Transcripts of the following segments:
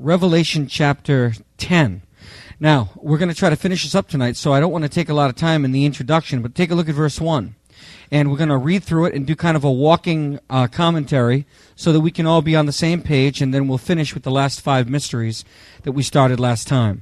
Revelation chapter 10. Now, we're going to try to finish this up tonight, so I don't want to take a lot of time in the introduction, but take a look at verse 1. And we're going to read through it and do kind of a walking commentary so that we can all be on the same page, and then we'll finish with the last 5 mysteries that we started last time.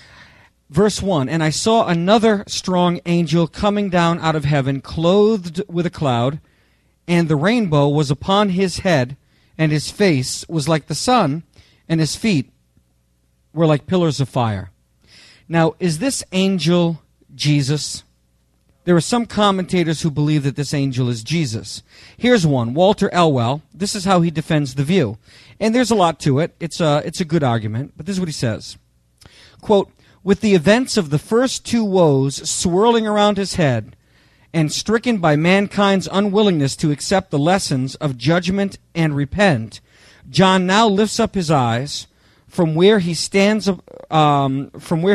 Verse 1, "And I saw another strong angel coming down out of heaven, clothed with a cloud, and the rainbow was upon his head, and his face was like the sun, and his feet were like pillars of fire." Now, is this angel Jesus? There are some commentators who believe that this angel is Jesus. Here's one, Walter Elwell. This is how he defends the view. And there's a lot to it. It's a good argument, but this is what he says. Quote, "With the events of the first 2 woes swirling around his head, and stricken by mankind's unwillingness to accept the lessons of judgment and repent, John now lifts up his eyes from where he stands upon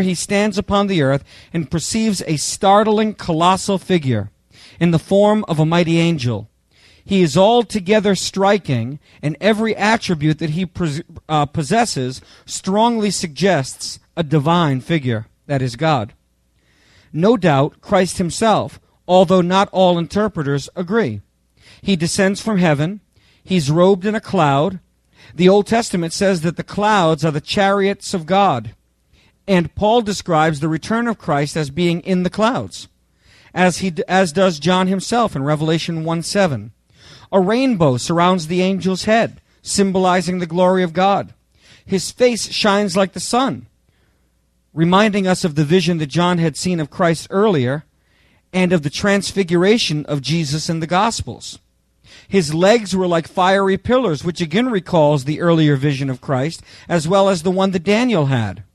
the earth and perceives a startling, colossal figure in the form of a mighty angel. He is altogether striking, and every attribute that he possesses strongly suggests a divine figure, that is God. No doubt, Christ himself, although not all interpreters agree. He descends from heaven. He's robed in a cloud. The Old Testament says that the clouds are the chariots of God. And Paul describes the return of Christ as being in the clouds, as does John himself in Revelation 1:7. A rainbow surrounds the angel's head, symbolizing the glory of God. His face shines like the sun, reminding us of the vision that John had seen of Christ earlier and of the transfiguration of Jesus in the Gospels. His legs were like fiery pillars, which again recalls the earlier vision of Christ, as well as the one that Daniel had.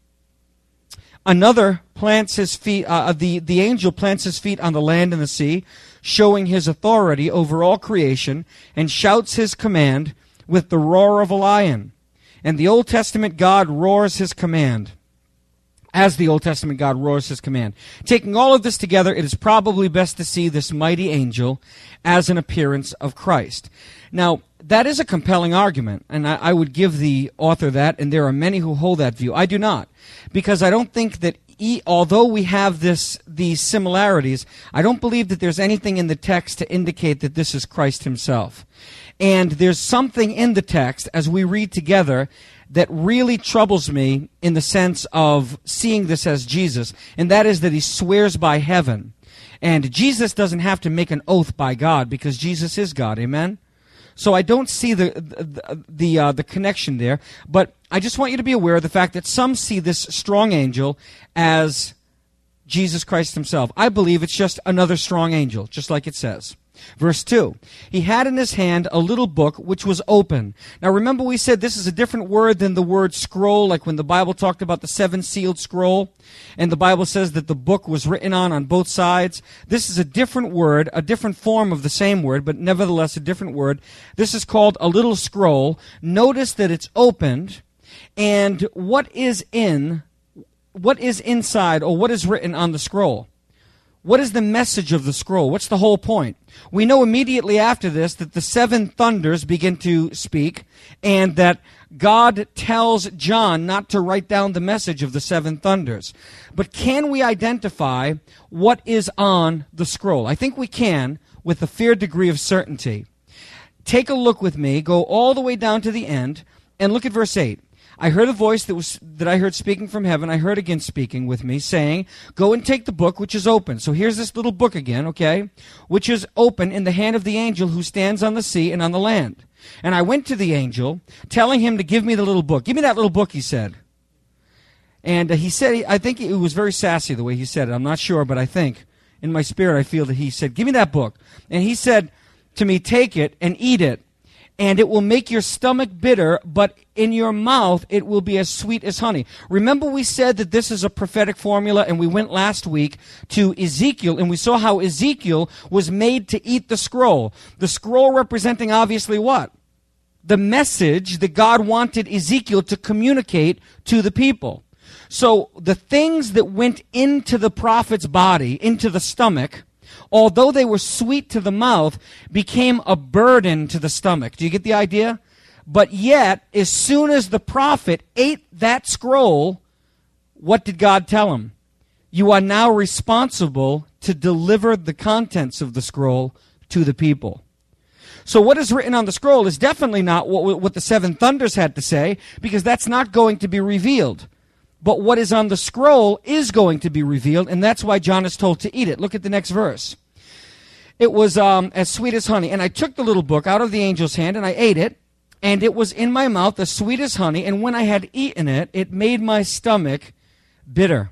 Another plants his feet, the angel plants his feet on the land and the sea, showing his authority over all creation, and shouts his command with the roar of a lion. And the Old Testament God roars his command. As the Old Testament God roars his command. Taking all of this together, it is probably best to see this mighty angel as an appearance of Christ. Now, that is a compelling argument, and I would give the author that, and there are many who hold that view. I do not, because I don't think that although we have these similarities, I don't believe that there's anything in the text to indicate that this is Christ himself. And there's something in the text, as we read together, that really troubles me in the sense of seeing this as Jesus, and that is that he swears by heaven. And Jesus doesn't have to make an oath by God, because Jesus is God, amen? So I don't see the connection there, but I just want you to be aware of the fact that some see this strong angel as Jesus Christ himself. I believe it's just another strong angel, just like it says. Verse 2, "He had in his hand a little book which was open." Now remember we said this is a different word than the word scroll, like when the Bible talked about the 7-sealed scroll, and the Bible says that the book was written on both sides. This is a different word, a different form of the same word, but nevertheless a different word. This is called a little scroll. Notice that it's opened, and what is inside, or what is written on the scroll? What is the message of the scroll? What's the whole point? We know immediately after this that the 7 thunders begin to speak, and that God tells John not to write down the message of the 7 thunders. But can we identify what is on the scroll? I think we can with a fair degree of certainty. Take a look with me, go all the way down to the end, and look at verse 8. "I heard a voice that I heard speaking from heaven. I heard again speaking with me, saying, 'Go and take the book which is open.'" So here's this little book again, okay? "Which is open in the hand of the angel who stands on the sea and on the land. And I went to the angel, telling him to give me the little book." Give me that little book, he said. And he said, I think it was very sassy the way he said it. I'm not sure, but I think, in my spirit, I feel that he said, "Give me that book." And he said to me, "Take it and eat it. And it will make your stomach bitter, but in your mouth it will be as sweet as honey." Remember we said that this is a prophetic formula, and we went last week to Ezekiel, and we saw how Ezekiel was made to eat the scroll. The scroll representing obviously what? The message that God wanted Ezekiel to communicate to the people. So the things that went into the prophet's body, into the stomach, although they were sweet to the mouth, became a burden to the stomach. Do you get the idea? But yet, as soon as the prophet ate that scroll, what did God tell him? You are now responsible to deliver the contents of the scroll to the people. So what is written on the scroll is definitely not what the seven thunders had to say, because that's not going to be revealed. But what is on the scroll is going to be revealed, and that's why John is told to eat it. Look at the next verse. It was as sweet as honey. And I took the little book out of the angel's hand, and I ate it, and it was in my mouth as sweet as honey. And when I had eaten it, it made my stomach bitter.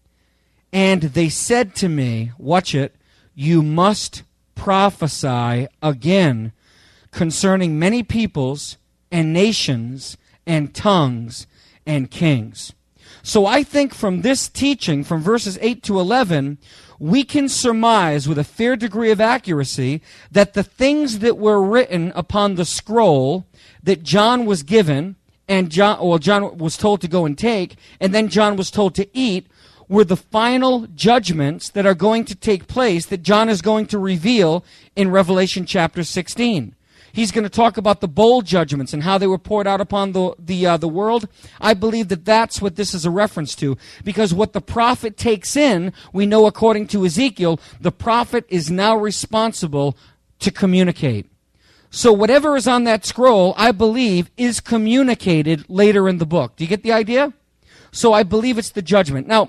And they said to me, watch it, you must prophesy again concerning many peoples and nations and tongues and kings. So I think from this teaching, from verses 8 to 11, we can surmise with a fair degree of accuracy that the things that were written upon the scroll that John was given, and John was told to go and take, and then John was told to eat, were the final judgments that are going to take place that John is going to reveal in Revelation chapter 16. He's going to talk about the bowl judgments and how they were poured out upon the world. I believe that that's what this is a reference to, because what the prophet takes in, we know according to Ezekiel, the prophet is now responsible to communicate. So whatever is on that scroll, I believe, is communicated later in the book. Do you get the idea? So I believe it's the judgment. Now,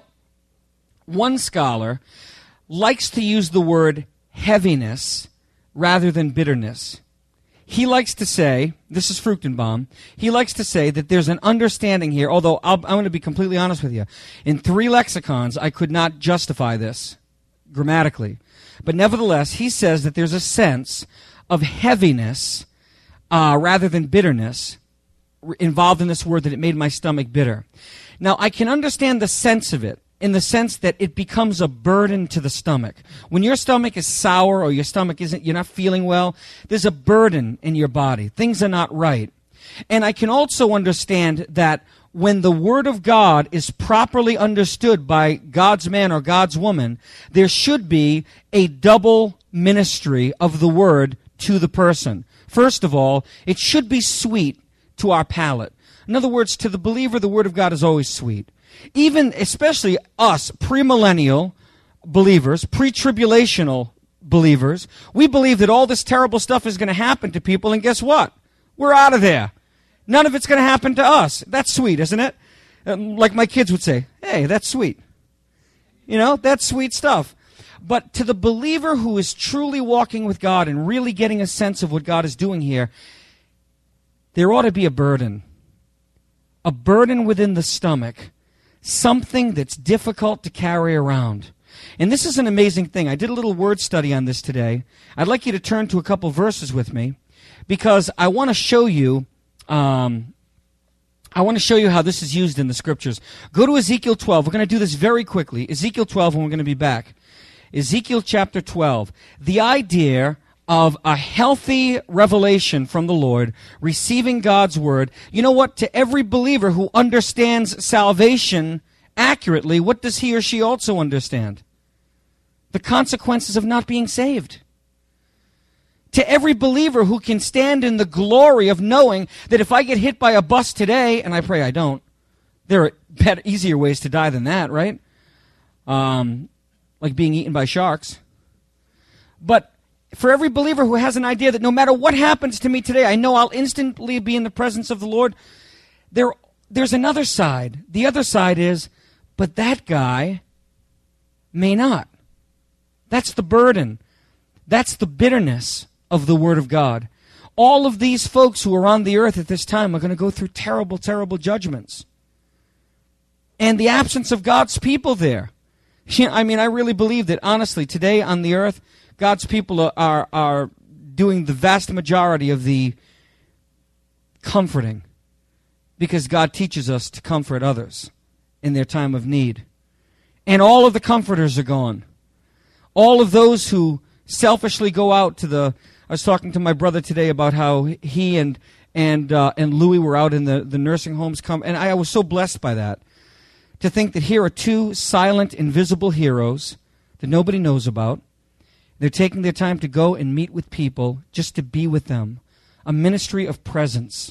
one scholar likes to use the word heaviness rather than bitterness. He likes to say, this is Fruchtenbaum, he likes to say that there's an understanding here, although I'm going to be completely honest with you. In 3 lexicons, I could not justify this grammatically. But nevertheless, he says that there's a sense of heaviness rather than bitterness involved in this word, that it made my stomach bitter. Now, I can understand the sense of it, in the sense that it becomes a burden to the stomach. When your stomach is sour or your stomach you're not feeling well, there's a burden in your body. Things are not right. And I can also understand that when the Word of God is properly understood by God's man or God's woman, there should be a double ministry of the Word to the person. First of all, it should be sweet to our palate. In other words, to the believer, the Word of God is always sweet. Even, especially us, premillennial believers, pre-tribulational believers, we believe that all this terrible stuff is going to happen to people, and guess what? We're out of there. None of it's going to happen to us. That's sweet, isn't it? Like my kids would say, hey, that's sweet. You know, that's sweet stuff. But to the believer who is truly walking with God and really getting a sense of what God is doing here, there ought to be a burden within the stomach, something that's difficult to carry around. And this is an amazing thing. I did a little word study on this today. I'd like you to turn to a couple verses with me, because I want to show you how this is used in the Scriptures. Go to Ezekiel 12. We're going to do this very quickly. Ezekiel 12, and we're going to be back. Ezekiel chapter 12. The idea of a healthy revelation from the Lord, receiving God's Word. You know what? To every believer who understands salvation accurately, what does he or she also understand? The consequences of not being saved. To every believer who can stand in the glory of knowing that if I get hit by a bus today, and I pray I don't, there are better, easier ways to die than that, right? Like being eaten by sharks. But for every believer who has an idea that no matter what happens to me today, I know I'll instantly be in the presence of the Lord, there's another side. The other side is, but that guy may not. That's the burden. That's the bitterness of the Word of God. All of these folks who are on the earth at this time are going to go through terrible, terrible judgments. And the absence of God's people there. I mean, I really believe that, honestly, today on the earth, God's people are doing the vast majority of the comforting, because God teaches us to comfort others in their time of need. And all of the comforters are gone. All of those who selfishly go out to I was talking to my brother today about how he and Louis were out in the nursing homes. And I was so blessed by that, to think that here are 2 silent, invisible heroes that nobody knows about. They're taking their time to go and meet with people, just to be with them. A ministry of presence.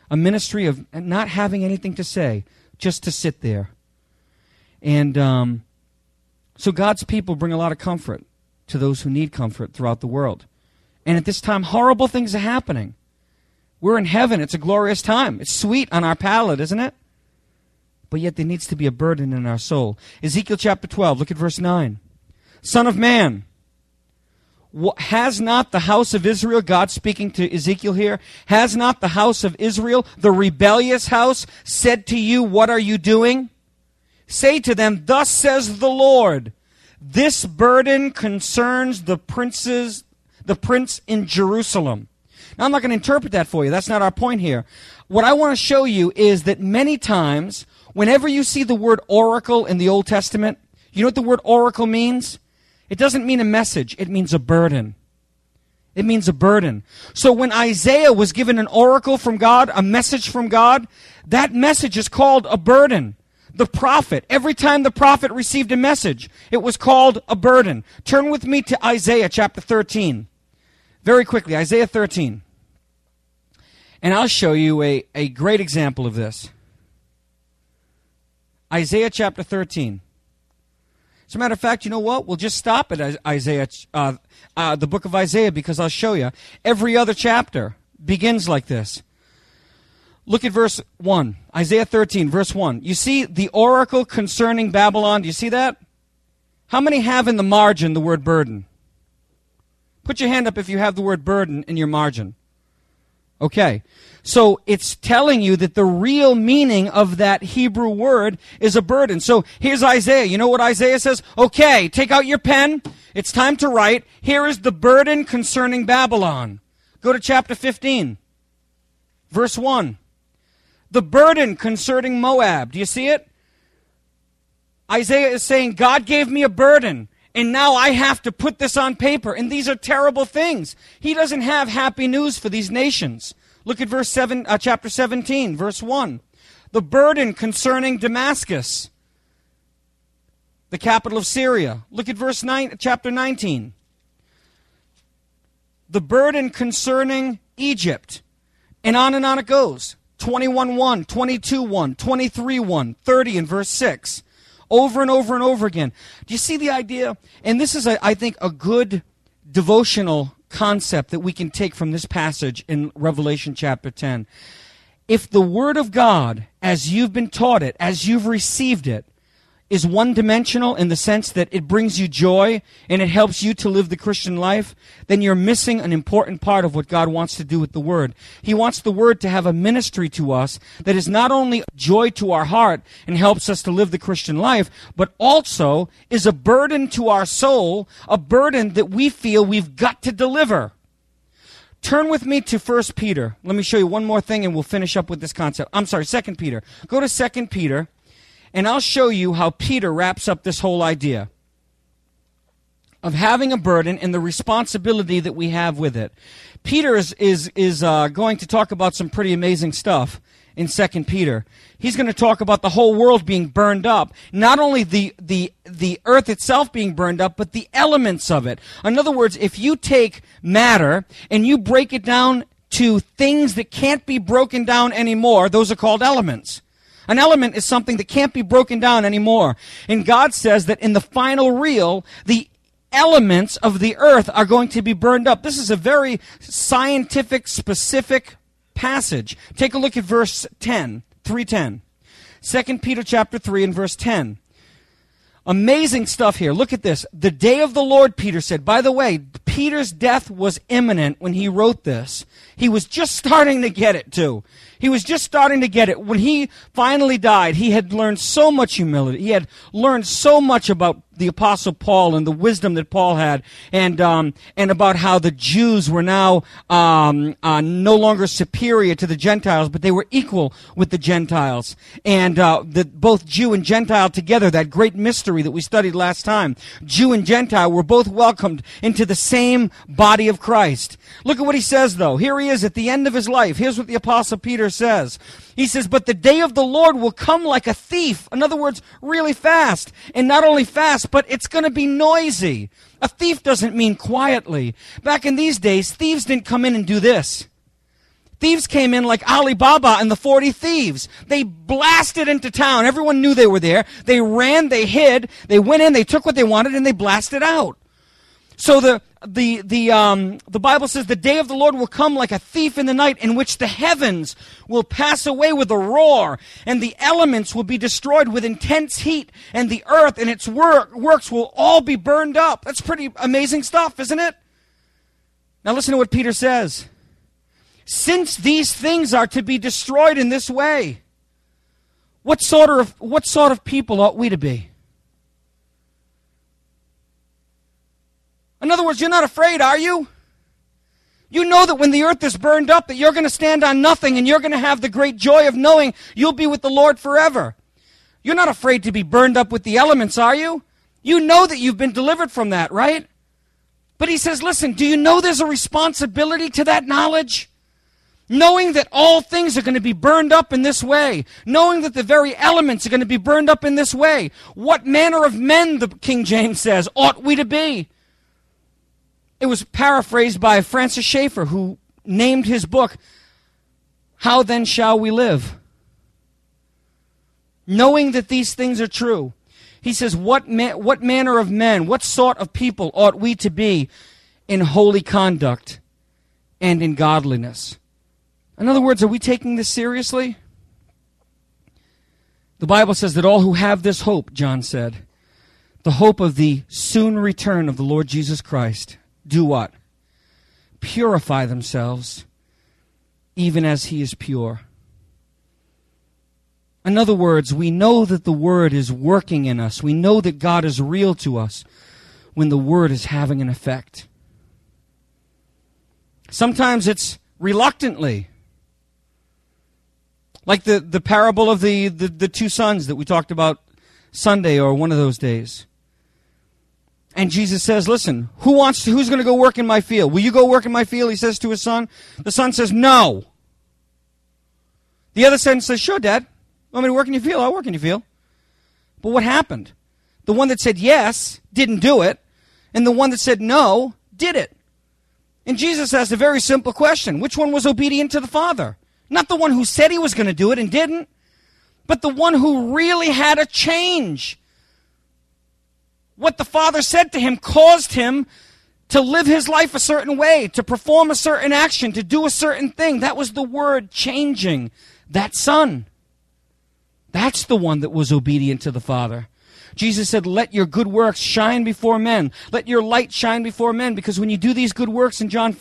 a ministry of not having anything to say, just to sit there. And so God's people bring a lot of comfort to those who need comfort throughout the world. And at this time, horrible things are happening. We're in heaven. It's a glorious time. It's sweet on our palate, isn't it? But yet there needs to be a burden in our soul. Ezekiel chapter 12, look at verse 9. Son of man, has not the house of Israel, God speaking to Ezekiel here, has not the house of Israel, the rebellious house, said to you, what are you doing? Say to them, thus says the Lord, this burden concerns the prince in Jerusalem. Now, I'm not going to interpret that for you. That's not our point here. What I want to show you is that many times, whenever you see the word oracle in the Old Testament, you know what the word oracle means? It doesn't mean a message. It means a burden. It means a burden. So when Isaiah was given an oracle from God, a message from God, that message is called a burden. The prophet, every time the prophet received a message, it was called a burden. Turn with me to Isaiah chapter 13. Very quickly, Isaiah 13. And I'll show you a great example of this. Isaiah chapter 13. As a matter of fact, you know what? We'll just stop at Isaiah, the book of Isaiah, because I'll show you. Every other chapter begins like this. Look at verse 1. Isaiah 13, verse 1. You see the oracle concerning Babylon? Do you see that? How many have in the margin the word burden? Put your hand up if you have the word burden in your margin. Okay. So it's telling you that the real meaning of that Hebrew word is a burden. So here's Isaiah. You know what Isaiah says? Okay, take out your pen. It's time to write. Here is the burden concerning Babylon. Go to chapter 15, verse 1. The burden concerning Moab. Do you see it? Isaiah is saying, God gave me a burden, and now I have to put this on paper, and these are terrible things. He doesn't have happy news for these nations. Look at chapter 17, verse 1. The burden concerning Damascus, the capital of Syria. Look at chapter 19. The burden concerning Egypt. And on it goes. 21:1, 22:1, 23:1, 30 in verse 6. Over and over and over again. Do you see the idea? And this is, I think, a good devotional concept that we can take from this passage in Revelation chapter 10. If the Word of God, as you've been taught it, as you've received it, is one-dimensional in the sense that it brings you joy and it helps you to live the Christian life, then you're missing an important part of what God wants to do with the Word. He wants the Word to have a ministry to us that is not only joy to our heart and helps us to live the Christian life, but also is a burden to our soul, a burden that we feel we've got to deliver. Turn with me to 1 Peter. Let me show you one more thing and we'll finish up with this concept. 2 Peter. Go to 2 Peter. And I'll show you how Peter wraps up this whole idea of having a burden and the responsibility that we have with it. Peter is going to talk about some pretty amazing stuff in 2 Peter. He's going to talk about the whole world being burned up. Not only the earth itself being burned up, but the elements of it. In other words, if you take matter and you break it down to things that can't be broken down anymore, those are called elements. An element is something that can't be broken down anymore. And God says that in the final reel, the elements of the earth are going to be burned up. This is a very scientific, specific passage. Take a look at verse 10, 3:10. 2 Peter chapter 3 and verse 10. Amazing stuff here. Look at this. The day of the Lord, Peter said. By the way, Peter's death was imminent when he wrote this. He was just starting to get it, too. He was just starting to get it. When he finally died, he had learned so much humility. He had learned so much about the Apostle Paul and the wisdom that Paul had, and about how the Jews were now no longer superior to the Gentiles, but they were equal with the Gentiles. And that both Jew and Gentile together, that great mystery that we studied last time, Jew and Gentile were both welcomed into the same body of Christ. Look at what he says, though. Here he is at the end of his life. Here's what the Apostle Peter says. He says, but the day of the Lord will come like a thief. In other words, really fast. And not only fast, but it's going to be noisy. A thief doesn't mean quietly. Back in these days, thieves didn't come in and do this. Thieves came in like Ali Baba and the 40 Thieves. They blasted into town. Everyone knew they were there. They ran, they hid, they went in, they took what they wanted, and they blasted out. So the Bible says the day of the Lord will come like a thief in the night, in which the heavens will pass away with a roar, and the elements will be destroyed with intense heat, and the earth and its works will all be burned up. That's pretty amazing stuff, isn't it? Now listen to what Peter says. Since these things are to be destroyed in this way, what sort of people ought we to be? In other words, you're not afraid, are you? You know that when the earth is burned up, that you're going to stand on nothing, and you're going to have the great joy of knowing you'll be with the Lord forever. You're not afraid to be burned up with the elements, are you? You know that you've been delivered from that, right? But he says, listen, do you know there's a responsibility to that knowledge? Knowing that all things are going to be burned up in this way. Knowing that the very elements are going to be burned up in this way. What manner of men, the King James says, ought we to be? It was paraphrased by Francis Schaeffer, who named his book, How Then Shall We Live? Knowing that these things are true. He says, what manner of men, what sort of people ought we to be in holy conduct and in godliness? In other words, are we taking this seriously? The Bible says that all who have this hope, John said, the hope of the soon return of the Lord Jesus Christ, do what? Purify themselves, even as he is pure. In other words, we know that the Word is working in us. We know that God is real to us when the Word is having an effect. Sometimes it's reluctantly. Like the parable of the two sons that we talked about Sunday or one of those days. And Jesus says, listen, who's going to go work in my field? Will you go work in my field? He says to his son. The son says, no. The other son says, sure, Dad. Want me to work in your field? I'll work in your field. But what happened? The one that said yes didn't do it, and the one that said no did it. And Jesus asked a very simple question. Which one was obedient to the Father? Not the one who said he was going to do it and didn't, but the one who really had a change. What the Father said to him caused him to live his life a certain way, to perform a certain action, to do a certain thing. That was the word changing that son. That's the one that was obedient to the Father. Jesus said, let your good works shine before men. Let your light shine before men, because when you do these good works in John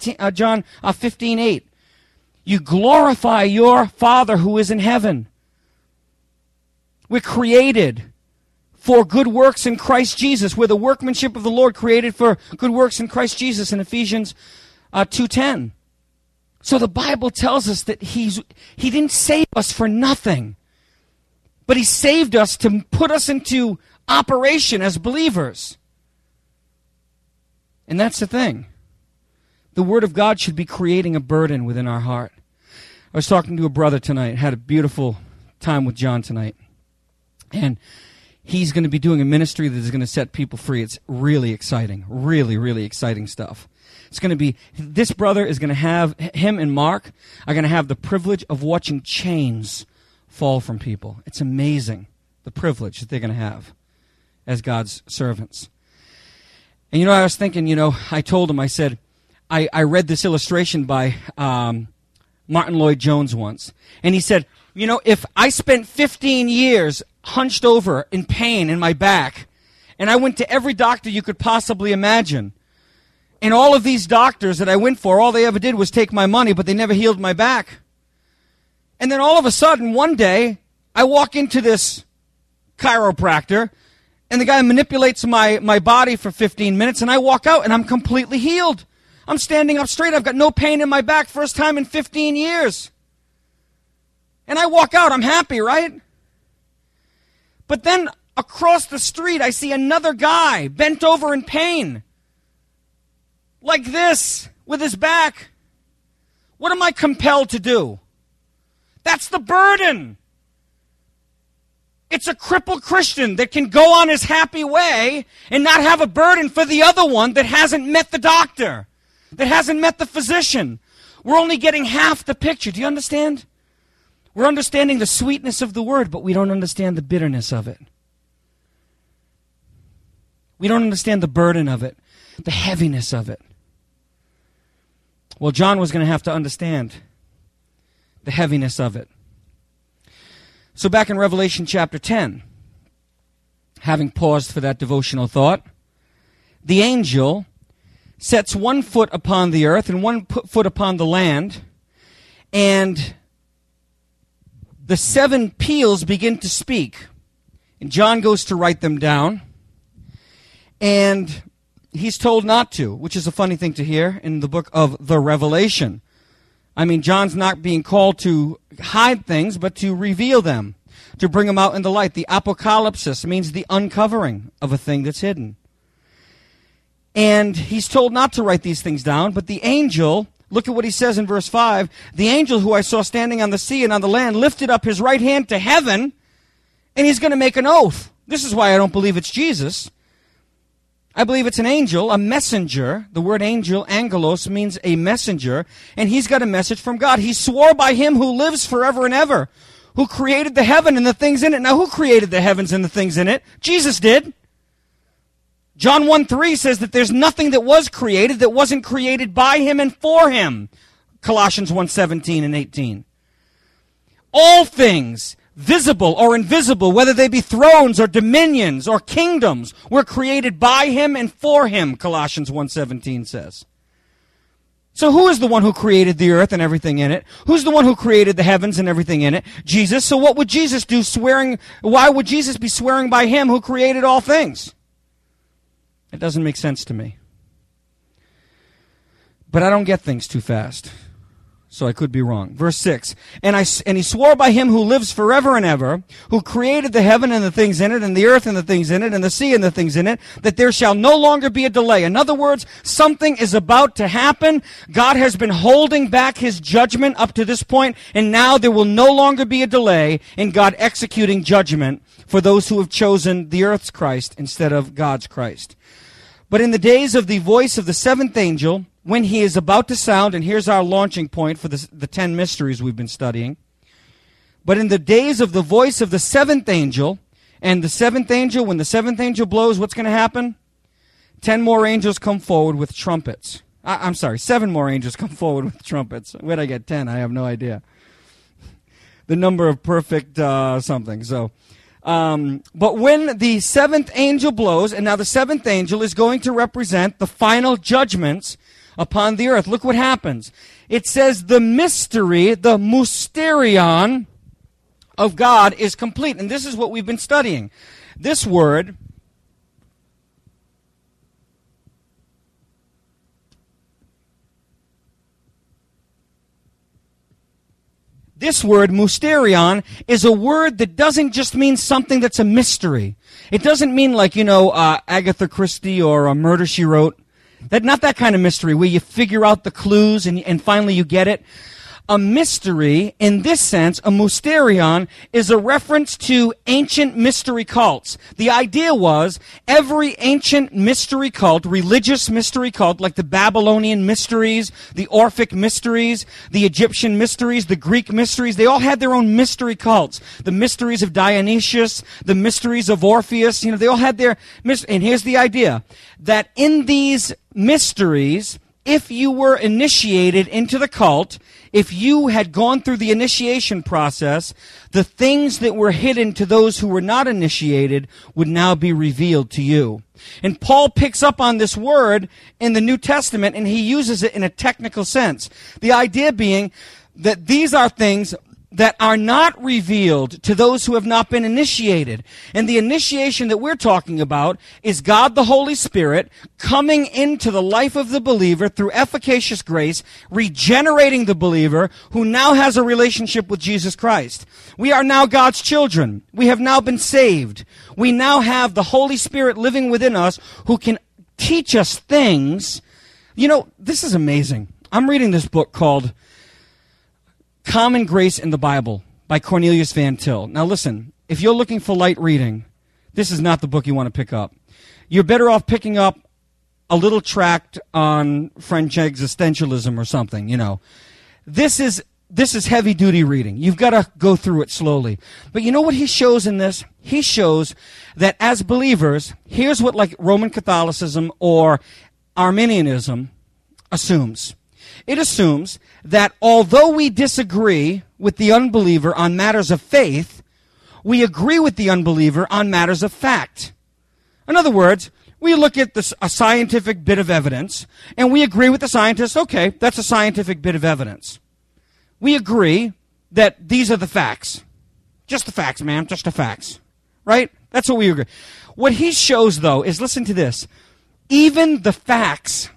15:8, you glorify your Father who is in heaven. We're created for good works in Christ Jesus. We're the workmanship of the Lord, created for good works in Christ Jesus in Ephesians 2:10. So the Bible tells us that He didn't save us for nothing, but He saved us to put us into operation as believers. And that's the thing. The Word of God should be creating a burden within our heart. I was talking to a brother tonight, had a beautiful time with John tonight. And he's going to be doing a ministry that is going to set people free. It's really exciting. Really, really exciting stuff. It's going to be, this brother is going to have, him and Mark are going to have the privilege of watching chains fall from people. It's amazing, the privilege that they're going to have as God's servants. And I was thinking, I told him, I said, I read this illustration by Martin Lloyd-Jones once. And he said, if I spent 15 years hunched over in pain in my back, and I went to every doctor you could possibly imagine, and all of these doctors that I went for, all they ever did was take my money, but they never healed my back. And then all of a sudden, one day, I walk into this chiropractor, and the guy manipulates my body for 15 minutes, and I walk out, and I'm completely healed. I'm standing up straight. I've got no pain in my back, first time in 15 years. And I walk out. I'm happy, right? But then across the street, I see another guy bent over in pain, like this, with his back. What am I compelled to do? That's the burden. It's a crippled Christian that can go on his happy way and not have a burden for the other one that hasn't met the doctor, that hasn't met the physician. We're only getting half the picture. Do you understand? We're understanding the sweetness of the word, but we don't understand the bitterness of it. We don't understand the burden of it, the heaviness of it. Well, John was going to have to understand the heaviness of it. So back in Revelation chapter 10, having paused for that devotional thought, the angel sets 1 foot upon the earth and 1 foot upon the land, and the 7 peals begin to speak. And John goes to write them down, and he's told not to, which is a funny thing to hear in the book of the Revelation. I mean, John's not being called to hide things, but to reveal them, to bring them out in the light. The apocalypsis means the uncovering of a thing that's hidden. And he's told not to write these things down, but the angel, look at what he says in verse 5, the angel who I saw standing on the sea and on the land lifted up his right hand to heaven, and he's going to make an oath. This is why I don't believe it's Jesus. I believe it's an angel, a messenger. The word angel, angelos, means a messenger, and he's got a message from God. He swore by him who lives forever and ever, who created the heaven and the things in it. Now, who created the heavens and the things in it? Jesus did. John 1:3 says that there's nothing that was created that wasn't created by him and for him. Colossians 1:17 and 18. All things, visible or invisible, whether they be thrones or dominions or kingdoms, were created by him and for him, Colossians 1:17 says. So who is the one who created the earth and everything in it? Who's the one who created the heavens and everything in it? Jesus. So what would Jesus do why would Jesus be swearing by him who created all things? It doesn't make sense to me. But I don't get things too fast, so I could be wrong. Verse 6, and he swore by him who lives forever and ever, who created the heaven and the things in it, and the earth and the things in it, and the sea and the things in it, that there shall no longer be a delay. In other words, something is about to happen. God has been holding back his judgment up to this point, and now there will no longer be a delay in God executing judgment for those who have chosen the earth's Christ instead of God's Christ. But in the days of the voice of the 7th angel, when he is about to sound, and here's our launching point for the 10 mysteries we've been studying. But in the days of the voice of the 7th angel, and the 7th angel, when the 7th angel blows, what's going to happen? 10 more angels come forward with trumpets. I'm sorry, 7 more angels come forward with trumpets. Where'd I get 10? I have no idea. The number of perfect something, so... but when the 7th angel blows, and now the 7th angel is going to represent the final judgments upon the earth. Look what happens. It says the mystery, the mysterion of God is complete. And this is what we've been studying. This word mysterion, is a word that doesn't just mean something that's a mystery. It doesn't mean like, Agatha Christie or a Murder, She Wrote. Not that kind of mystery where you figure out the clues and finally you get it. A mystery, in this sense, a mysterion, is a reference to ancient mystery cults. The idea was every ancient mystery cult, religious mystery cult, like the Babylonian mysteries, the Orphic mysteries, the Egyptian mysteries, the Greek mysteries, they all had their own mystery cults. The mysteries of Dionysius, the mysteries of Orpheus, they all had their mysteries. And here's the idea, that in these mysteries, if you were initiated into the cult, if you had gone through the initiation process, the things that were hidden to those who were not initiated would now be revealed to you. And Paul picks up on this word in the New Testament, and he uses it in a technical sense. The idea being that these are things that are not revealed to those who have not been initiated. And the initiation that we're talking about is God the Holy Spirit coming into the life of the believer through efficacious grace, regenerating the believer who now has a relationship with Jesus Christ. We are now God's children. We have now been saved. We now have the Holy Spirit living within us who can teach us things. This is amazing. I'm reading this book called Common Grace in the Bible by Cornelius Van Til. Now listen, if you're looking for light reading, this is not the book you want to pick up. You're better off picking up a little tract on French existentialism or something, this is heavy-duty reading. You've got to go through it slowly. But you know what he shows in this? He shows that as believers, here's what like Roman Catholicism or Arminianism assumes. It assumes that although we disagree with the unbeliever on matters of faith, we agree with the unbeliever on matters of fact. In other words, we look at a scientific bit of evidence, and we agree with the scientist, okay, that's a scientific bit of evidence. We agree that these are the facts. Just the facts, man, just the facts. Right? That's what we agree. What he shows, though, is, listen to this, even the facts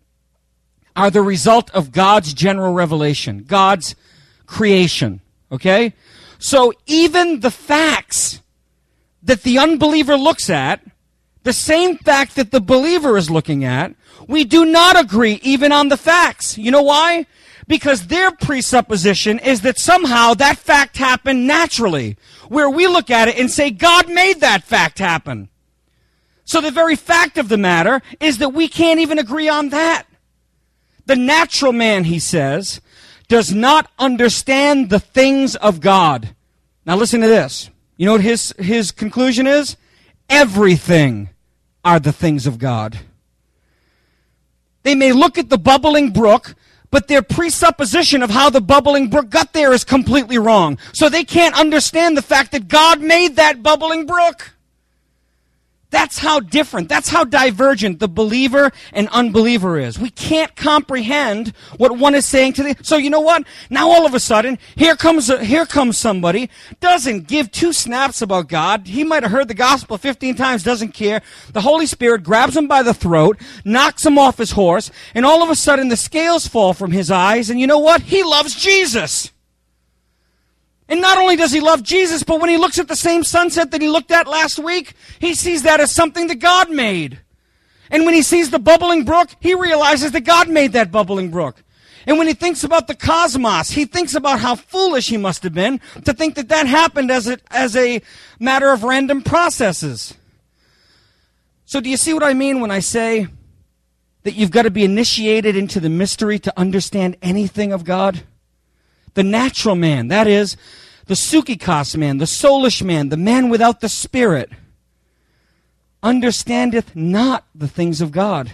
are the result of God's general revelation, God's creation, okay? So even the facts that the unbeliever looks at, the same fact that the believer is looking at, we do not agree even on the facts. You know why? Because their presupposition is that somehow that fact happened naturally, where we look at it and say, God made that fact happen. So the very fact of the matter is that we can't even agree on that. The natural man, he says, does not understand the things of God. Now listen to this. You know what his conclusion is? Everything are the things of God. They may look at the bubbling brook, but their presupposition of how the bubbling brook got there is completely wrong. So they can't understand the fact that God made that bubbling brook. That's how different, that's how divergent the believer and unbeliever is. We can't comprehend what one is saying to the... So you know what? Now all of a sudden, here comes somebody, doesn't give two snaps about God. He might have heard the gospel 15 times, doesn't care. The Holy Spirit grabs him by the throat, knocks him off his horse, and all of a sudden the scales fall from his eyes, and you know what? He loves Jesus. And not only does he love Jesus, but when he looks at the same sunset that he looked at last week, he sees that as something that God made. And when he sees the bubbling brook, he realizes that God made that bubbling brook. And when he thinks about the cosmos, he thinks about how foolish he must have been to think that that happened as a matter of random processes. So do you see what I mean when I say that you've got to be initiated into the mystery to understand anything of God? The natural man, that is, the psychikos man, the soulish man, the man without the Spirit, understandeth not the things of God.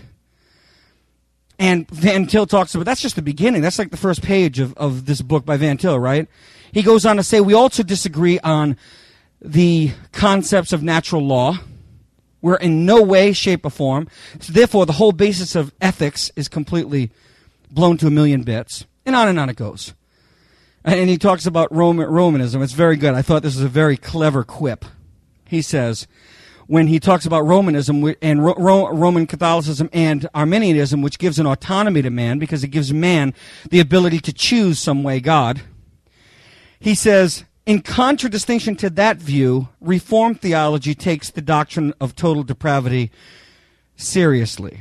And Van Til talks about, that's just the beginning. That's like the first page of this book by Van Til, right? He goes on to say, we also disagree on the concepts of natural law. We're in no way, shape, or form. So therefore, the whole basis of ethics is completely blown to a million bits. And on it goes. And he talks about Romanism. It's very good. I thought this was a very clever quip. He says, when he talks about Romanism and Roman Catholicism and Arminianism, which gives an autonomy to man because it gives man the ability to choose some way God, he says, in contradistinction to that view, Reformed theology takes the doctrine of total depravity seriously.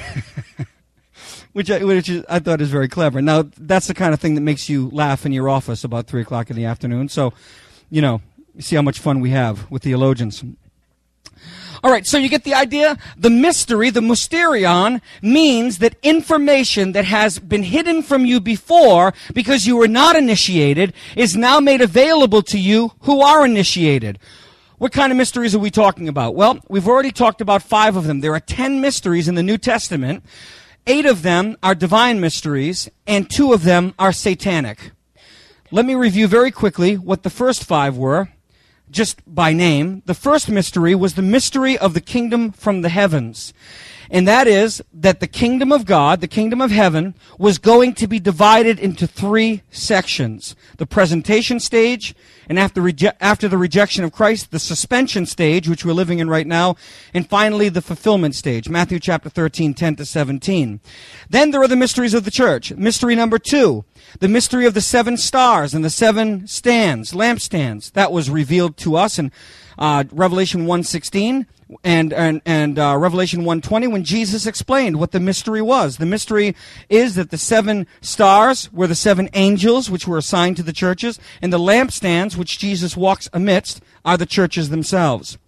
Which I thought is very clever. Now, that's the kind of thing that makes you laugh in your office about 3 o'clock in the afternoon. So, you see how much fun we have with theologians. All right, so you get the idea? The mystery, the mysterion, means that information that has been hidden from you before because you were not initiated is now made available to you who are initiated. What kind of mysteries are we talking about? Well, we've already talked about 5 of them. There are 10 mysteries in the New Testament. 8 of them are divine mysteries, and 2 of them are satanic. Let me review very quickly what the first 5 were, just by name. The first mystery was the mystery of the kingdom from the heavens. And that is that the kingdom of God, the kingdom of heaven, was going to be divided into 3 sections. The presentation stage, and after the rejection of Christ, the suspension stage, which we're living in right now, and finally the fulfillment stage, Matthew chapter 13, 10 to 17. Then there are the mysteries of the church. Mystery number 2, the mystery of the 7 stars and the 7 lampstands. That was revealed to us in Revelation 1:16. And Revelation 1:20, when Jesus explained what the mystery was. The mystery is that the 7 stars were the 7 angels which were assigned to the churches, and the lampstands which Jesus walks amidst are the churches themselves.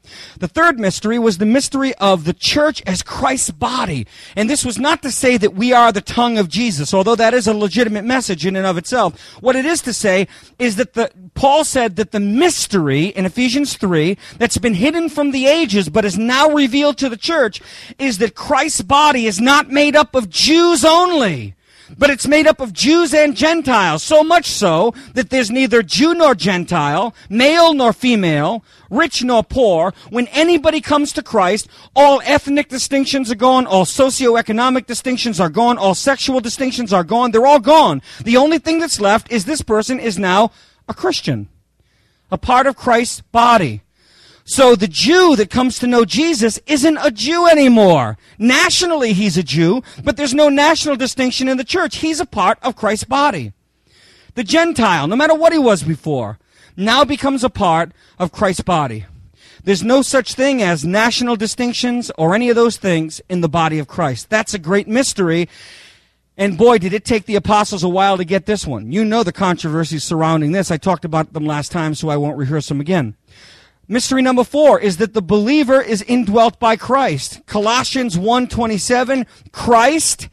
The third mystery was the mystery of the church as Christ's body. And this was not to say that we are the tongue of Jesus, although that is a legitimate message in and of itself. What it is to say is that Paul said that the mystery in Ephesians 3 that's been hidden from the ages but is now revealed to the church is that Christ's body is not made up of Jews only, but it's made up of Jews and Gentiles, so much so that there's neither Jew nor Gentile, male nor female, rich nor poor. When anybody comes to Christ, all ethnic distinctions are gone, all socioeconomic distinctions are gone, all sexual distinctions are gone, they're all gone. The only thing that's left is this person is now a Christian, a part of Christ's body. So the Jew that comes to know Jesus isn't a Jew anymore. Nationally, he's a Jew, but there's no national distinction in the church. He's a part of Christ's body. The Gentile, no matter what he was before, now becomes a part of Christ's body. There's no such thing as national distinctions or any of those things in the body of Christ. That's a great mystery. And boy, did it take the apostles a while to get this one. You know the controversies surrounding this. I talked about them last time, so I won't rehearse them again. Mystery number 4 is that the believer is indwelt by Christ. Colossians 1:27, Christ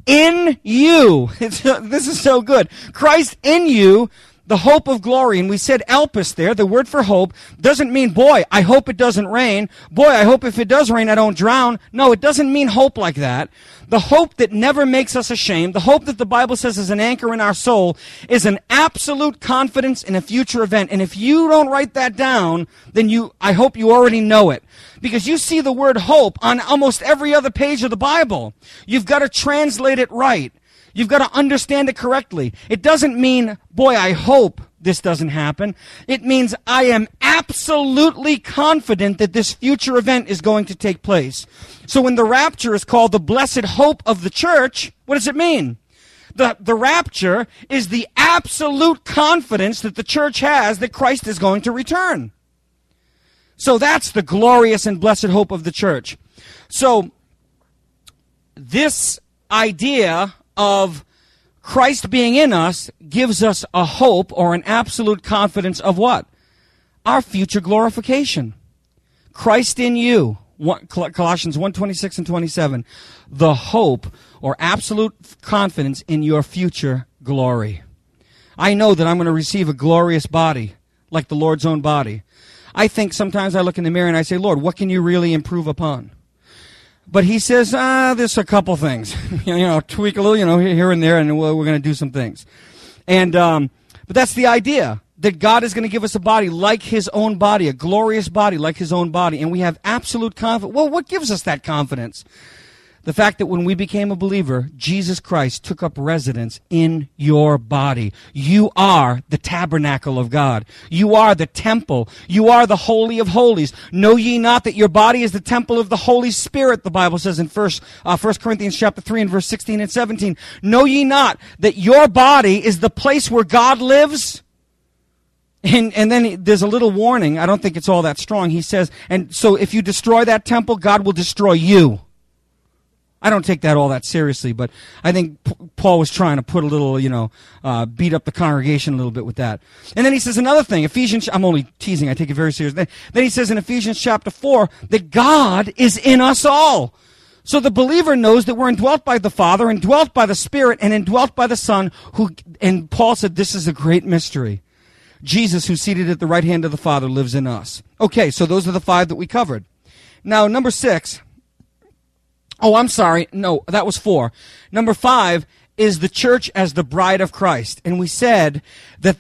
in you. This is so good. Christ in you, the hope of glory. And we said elpis there, the word for hope, doesn't mean, boy, I hope it doesn't rain. Boy, I hope if it does rain, I don't drown. No, it doesn't mean hope like that. The hope that never makes us ashamed, the hope that the Bible says is an anchor in our soul, is an absolute confidence in a future event. And if you don't write that down, then I hope you already know it. Because you see the word hope on almost every other page of the Bible. You've got to translate it right. You've got to understand it correctly. It doesn't mean, boy, I hope this doesn't happen. It means I am absolutely confident that this future event is going to take place. So when the rapture is called the blessed hope of the church, what does it mean? The rapture is the absolute confidence that the church has that Christ is going to return. So that's the glorious and blessed hope of the church. So this idea of Christ being in us gives us a hope or an absolute confidence of what? Our future glorification. Christ in you. Colossians 1:26 and 27. The hope or absolute confidence in your future glory. I know that I'm going to receive a glorious body, like the Lord's own body. I think sometimes I look in the mirror and I say, Lord, what can you really improve upon? But he says, there's a couple things, tweak a little, here and there, and we're going to do some things. And, but that's the idea, that God is going to give us a body like his own body, a glorious body like his own body, and we have absolute confidence. Well, what gives us that confidence? The fact that when we became a believer, Jesus Christ took up residence in your body. You are the tabernacle of God. You are the temple. You are the Holy of Holies. Know ye not that your body is the temple of the Holy Spirit, the Bible says in 1 Corinthians chapter 3 and verse 16 and 17. Know ye not that your body is the place where God lives? And then there's a little warning. I don't think it's all that strong. He says, and so if you destroy that temple, God will destroy you. I don't take that all that seriously, but I think Paul was trying to put a little, beat up the congregation a little bit with that. And then he says another thing, I'm only teasing, I take it very seriously. Then he says in Ephesians chapter 4 that God is in us all. So the believer knows that we're indwelt by the Father, indwelt by the Spirit, and indwelt by the Son, and Paul said this is a great mystery. Jesus, who's seated at the right hand of the Father, lives in us. Okay, so those are the 5 that we covered. Now, number 6. Oh, I'm sorry. No, that was 4. Number 5 is the church as the bride of Christ. And we said that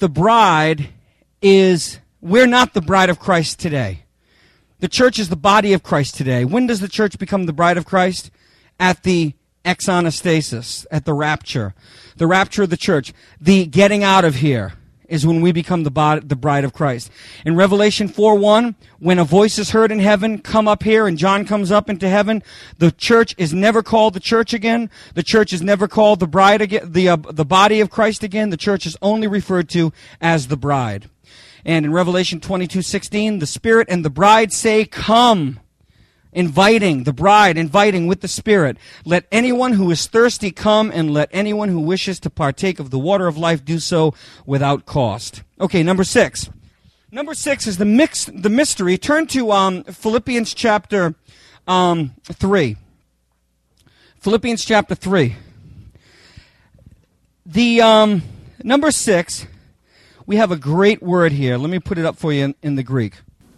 we're not the bride of Christ today. The church is the body of Christ today. When does the church become the bride of Christ? At the exanastasis, at the rapture of the church. The getting out of here is when we become the bride of Christ. In Revelation 4:1, when a voice is heard in heaven, come up here, and John comes up into heaven, the church is never called the church again. The church is never called the bride again, the body of Christ again. The church is only referred to as the bride. And in Revelation 22:16, the Spirit and the bride say, come. Inviting with the Spirit. Let anyone who is thirsty come, and let anyone who wishes to partake of the water of life do so without cost. Okay, number 6. Number 6 is the mystery. Turn to Philippians chapter 3. Philippians chapter 3. The number 6, we have a great word here. Let me put it up for you in the Greek.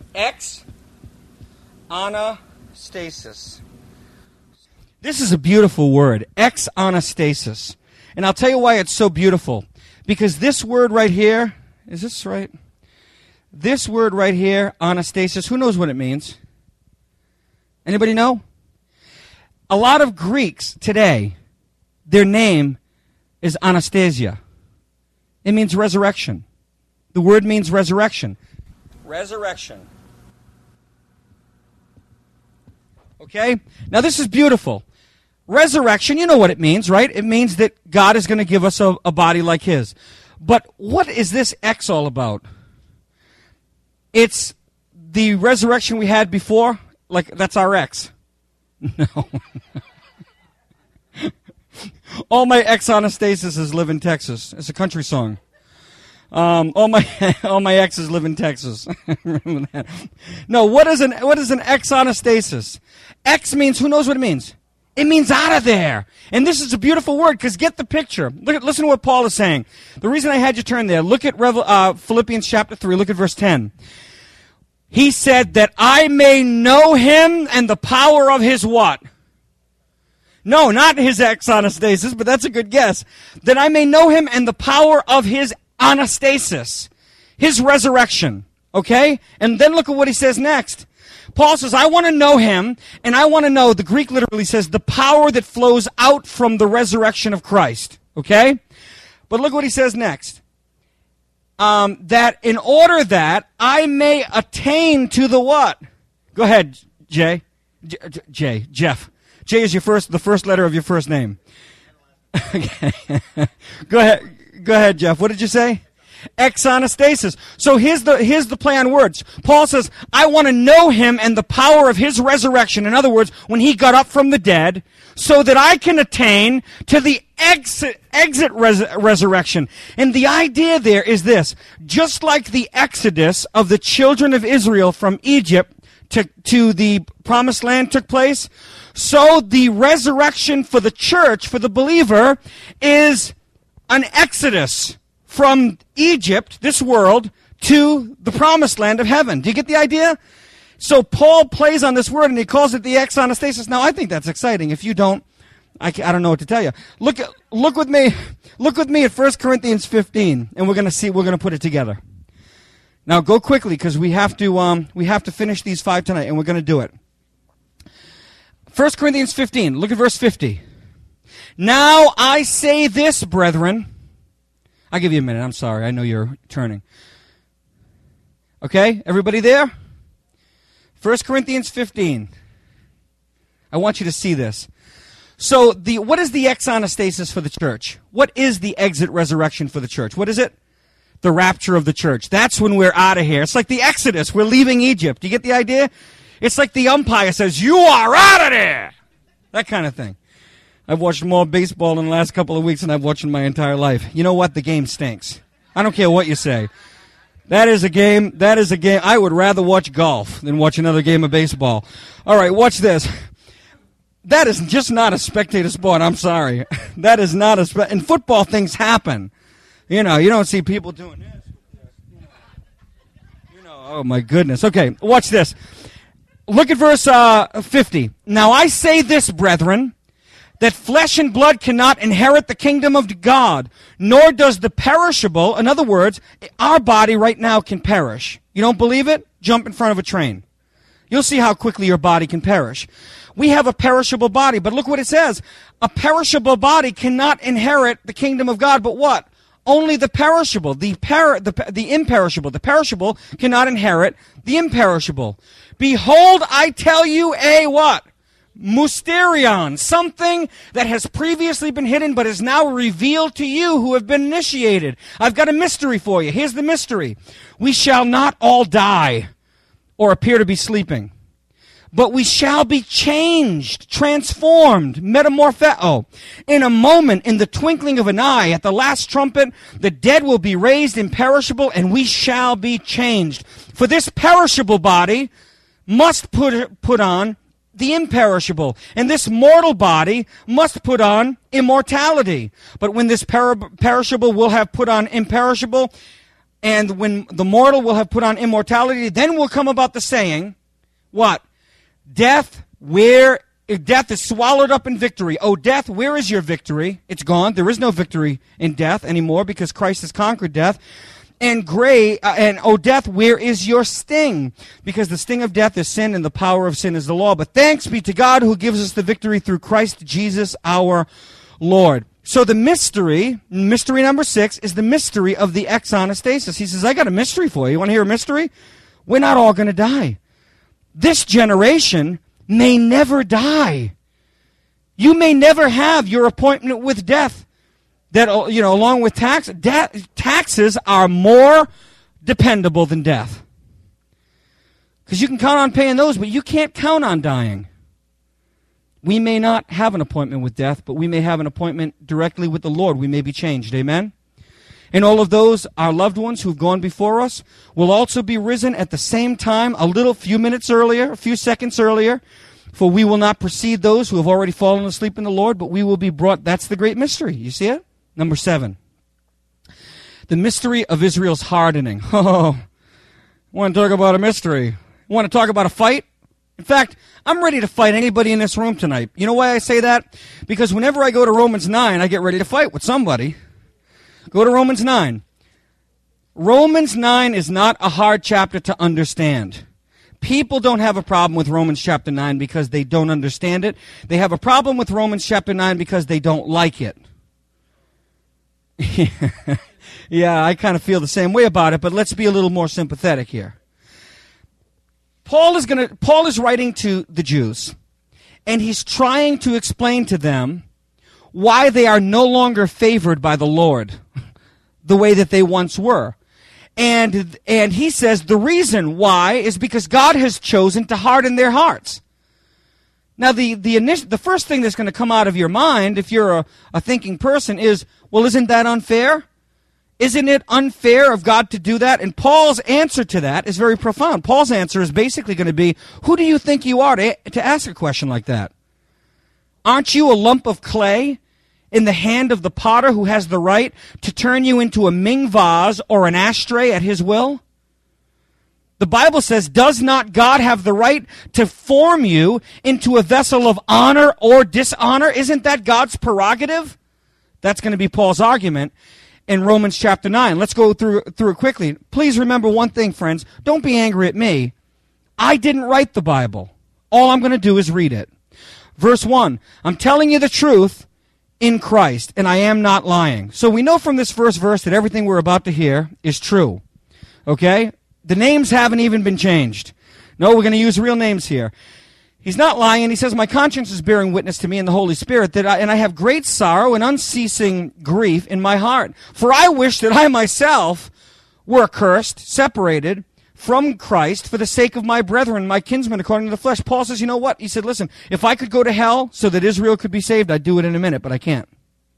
Anastasis. This is a beautiful word, anastasis. And I'll tell you why it's so beautiful. Because this word right here, is this right? This word right here, anastasis, who knows what it means? Anybody know? A lot of Greeks today, their name is Anastasia. It means resurrection. The word means resurrection. Resurrection. Okay? Now this is beautiful. Resurrection, you know what it means, right? It means that God is going to give us a body like His. But what is this X all about? It's the resurrection we had before? Like, that's our X. No. All my ex-Anastasises live in Texas. It's a country song. All my exes live in Texas. Remember that? No, what is an ex-Anastasis? X means, who knows what it means? It means out of there. And this is a beautiful word, because get the picture. Listen to what Paul is saying. The reason I had you turn there, look at Philippians chapter 3, look at verse 10. He said that I may know Him and the power of His what? No, not His ex-Anastasis, but that's a good guess. That I may know Him and the power of His anastasis, His resurrection. Okay? And then look at what he says next. Paul says, I want to know Him, and I want to know, the Greek literally says, the power that flows out from the resurrection of Christ. Okay? But look what he says next. That in order that I may attain to the what? Go ahead, Jeff. J is the first letter of your first name. Okay. Go ahead, Jeff. What did you say? Ex-Anastasis. So here's the play on words. Paul says, I want to know Him and the power of His resurrection. In other words, when He got up from the dead, so that I can attain to the exit resurrection. And the idea there is this. Just like the exodus of the children of Israel from Egypt to the promised land took place, so the resurrection for the church, for the believer, is an exodus from Egypt, this world, to the promised land of heaven. Do you get the idea? So Paul plays on this word and he calls it the ex-Anastasis. Now I think that's exciting. If you don't, I don't know what to tell you. Look with me at 1 Corinthians 15, and we're going to put it together. Now go quickly, because we have to finish these 5 tonight, and we're going to do it. 1 Corinthians 15, look at verse 50. Now I say this, brethren. I'll give you a minute. I'm sorry. I know you're turning. Okay? Everybody there? 1 Corinthians 15. I want you to see this. So, what is the ex-Anastasis for the church? What is the exit resurrection for the church? What is it? The rapture of the church. That's when we're out of here. It's like the Exodus. We're leaving Egypt. Do you get the idea? It's like the umpire says, you are out of there! That kind of thing. I've watched more baseball in the last couple of weeks than I've watched in my entire life. You know what? The game stinks. I don't care what you say. That is a game. I would rather watch golf than watch another game of baseball. All right, watch this. That is just not a spectator sport. I'm sorry. That is not in football, things happen. You know, you don't see people doing this. Oh my goodness. Okay, watch this. Look at verse 50. Now I say this, brethren, that flesh and blood cannot inherit the kingdom of God, nor does the perishable, in other words, our body right now can perish. You don't believe it? Jump in front of a train. You'll see how quickly your body can perish. We have a perishable body, but look what it says. A perishable body cannot inherit the kingdom of God, but what? Only the perishable, the imperishable. The perishable cannot inherit the imperishable. Behold, I tell you a what? Mysterion, something that has previously been hidden but is now revealed to you who have been initiated. I've got a mystery for you. Here's the mystery. We shall not all die or appear to be sleeping, but we shall be changed, transformed, metamorpho. In a moment, in the twinkling of an eye, at the last trumpet, the dead will be raised imperishable, and we shall be changed. For this perishable body must put on the imperishable, and this mortal body must put on immortality. But when this perishable will have put on imperishable, and when the mortal will have put on immortality, then will come about the saying, what? Death is swallowed up in victory. Oh, death, where is your victory? It's gone. There is no victory in death anymore because Christ has conquered death. And oh, death, where is your sting? Because the sting of death is sin, and the power of sin is the law. But thanks be to God who gives us the victory through Christ Jesus our Lord. So the mystery number 6, is the mystery of the ex-anastasis. He says, I got a mystery for you. You want to hear a mystery? We're not all going to die. This generation may never die. You may never have your appointment with death. That, along with taxes are more dependable than death. Because you can count on paying those, but you can't count on dying. We may not have an appointment with death, but we may have an appointment directly with the Lord. We may be changed. Amen? And all of those, our loved ones who've gone before us, will also be risen at the same time, a few seconds earlier. For we will not precede those who have already fallen asleep in the Lord, but we will be brought. That's the great mystery. You see it? Number 7. The mystery of Israel's hardening. Oh, want to talk about a mystery? Want to talk about a fight? In fact, I'm ready to fight anybody in this room tonight. You know why I say that? Because whenever I go to Romans 9, I get ready to fight with somebody. Go to Romans 9. Romans 9 is not a hard chapter to understand. People don't have a problem with Romans chapter 9 because they don't understand it. They have a problem with Romans chapter 9 because they don't like it. Yeah, I kind of feel the same way about it, but let's be a little more sympathetic here. Paul is writing to the Jews, and he's trying to explain to them why they are no longer favored by the Lord the way that they once were. And he says the reason why is because God has chosen to harden their hearts. Now, the first thing that's going to come out of your mind, if you're a thinking person, is, well, isn't that unfair? Isn't it unfair of God to do that? And Paul's answer to that is very profound. Paul's answer is basically going to be, who do you think you are to ask a question like that? Aren't you a lump of clay in the hand of the potter who has the right to turn you into a Ming vase or an ashtray at his will? The Bible says, does not God have the right to form you into a vessel of honor or dishonor? Isn't that God's prerogative? That's going to be Paul's argument in Romans chapter 9. Let's go through it quickly. Please remember one thing, friends. Don't be angry at me. I didn't write the Bible. All I'm going to do is read it. Verse 1, I'm telling you the truth in Christ, and I am not lying. So we know from this first verse that everything we're about to hear is true. Okay? The names haven't even been changed. No, we're going to use real names here. He's not lying. He says, my conscience is bearing witness to me in the Holy Spirit, and I have great sorrow and unceasing grief in my heart. For I wish that I myself were accursed, separated from Christ for the sake of my brethren, my kinsmen, according to the flesh. Paul says, you know what? He said, listen, if I could go to hell so that Israel could be saved, I'd do it in a minute, but I can't.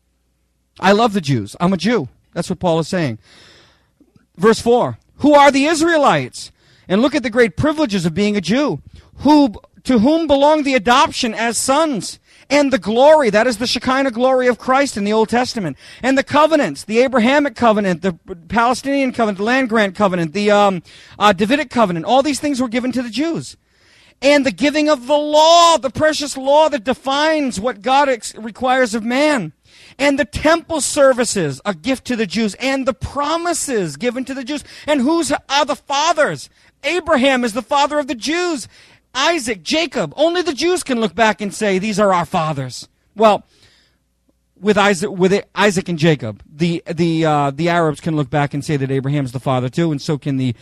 I love the Jews. I'm a Jew. That's what Paul is saying. Verse 4, who are the Israelites? And look at the great privileges of being a Jew. To whom belong the adoption as sons, and the glory, that is the Shekinah glory of Christ in the Old Testament, and the covenants, the Abrahamic covenant, the Palestinian covenant, the land grant covenant, the Davidic covenant. All these things were given to the Jews. And the giving of the law, the precious law that defines what God requires of man. And the temple services, a gift to the Jews, and the promises given to the Jews. And whose are the fathers? Abraham is the father of the Jews. Isaac, Jacob. Only the Jews can look back and say, these are our fathers. Well, with Isaac and Jacob, the Arabs can look back and say that Abraham is the father too, and so can the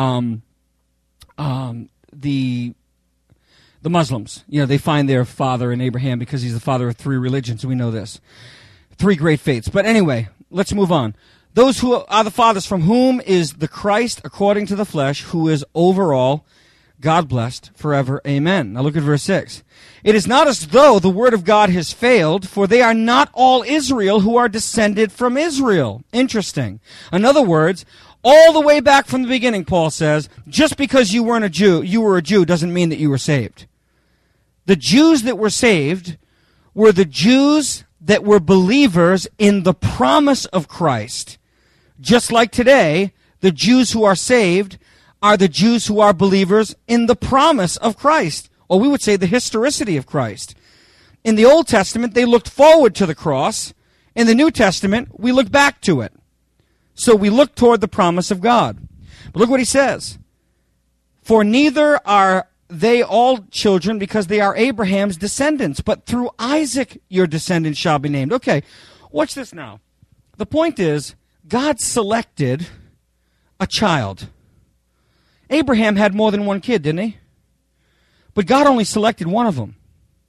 Muslims. You know, they find their father in Abraham because he's the father of 3 religions. We know this. 3 great faiths. But anyway, let's move on. Those who are the fathers, from whom is the Christ according to the flesh, who is over all, God blessed forever. Amen. Now look at verse 6. It is not as though the word of God has failed, for they are not all Israel who are descended from Israel. Interesting. In other words, all the way back from the beginning, Paul says, just because you were a Jew doesn't mean that you were saved. The Jews that were saved were the Jews that were believers in the promise of Christ. Just like today, the Jews who are saved are the Jews who are believers in the promise of Christ, or we would say the historicity of Christ. In the Old Testament, they looked forward to the cross. In the New Testament, we look back to it. So we look toward the promise of God. But look what he says. For neither are they all children because they are Abraham's descendants, but through Isaac your descendants shall be named. Okay, watch this now. The point is, God selected a child. Abraham had more than one kid, didn't he? But God only selected one of them.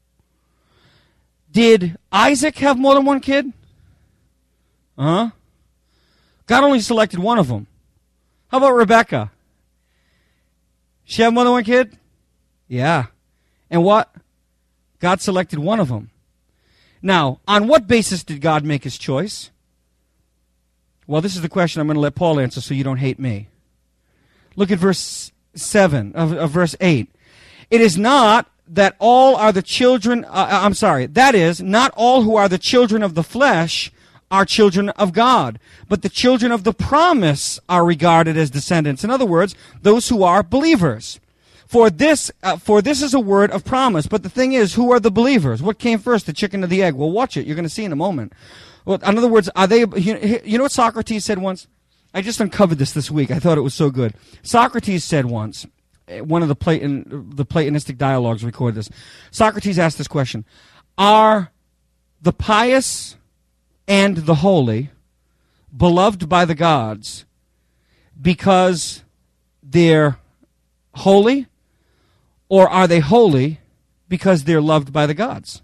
Did Isaac have more than one kid? God only selected one of them. How about Rebecca? She have more than one kid? Yeah. And what? God selected one of them. Now, on what basis did God make his choice? Well, this is the question I'm going to let Paul answer so you don't hate me. Look at verse 7 of verse 8. It is not that all are the children, that is, not all who are the children of the flesh are children of God, but the children of the promise are regarded as descendants. In other words, those who are believers. For this is a word of promise. But the thing is, who are the believers? What came first, the chicken or the egg? Well, watch it. You're going to see in a moment. Well, in other words, are they? You know what Socrates said once? I just uncovered this week. I thought it was so good. Socrates said once, one of the Platonistic dialogues recorded this. Socrates asked this question: are the pious and the holy beloved by the gods because they're holy, or are they holy because they're loved by the gods?